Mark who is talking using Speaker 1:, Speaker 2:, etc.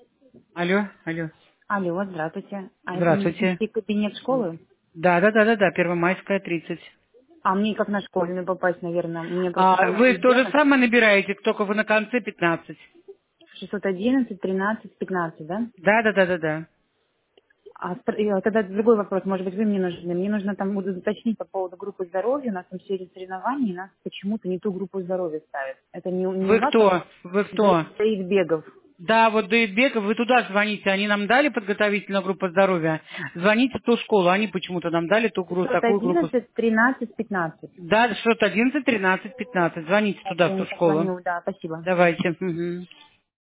Speaker 1: Алло, алло.
Speaker 2: Алло, здравствуйте. А это
Speaker 1: Здравствуйте.
Speaker 2: медицинский кабинет школы?
Speaker 1: Да, Первомайская, 30.
Speaker 2: А мне как на школьную попасть, наверное? Мне просто там
Speaker 1: Вы то же
Speaker 2: ребенок
Speaker 1: самое набираете, только вы на конце 15.
Speaker 2: 611, 13, 15, да?
Speaker 1: Да.
Speaker 2: Тогда другой вопрос, может быть, вы мне нужны. Мне нужно там буду уточнить по поводу группы здоровья. У нас там серия соревнований, и нас почему-то не ту группу здоровья ставят. Это не у
Speaker 1: Вы
Speaker 2: вас, а
Speaker 1: кто? Вы кто?
Speaker 2: Даид Бегов.
Speaker 1: Да, вот до Идбеков, вы туда звоните, они нам дали подготовительную группу здоровья. Звоните в ту школу, они почему-то нам дали такую группу.
Speaker 2: 611, 13, 15.
Speaker 1: Да, что-то 11, 13, 15. Звоните
Speaker 2: Так,
Speaker 1: туда, в
Speaker 2: я
Speaker 1: ту
Speaker 2: не
Speaker 1: школу.
Speaker 2: позвоню, да, спасибо.
Speaker 1: Давайте. Мгм.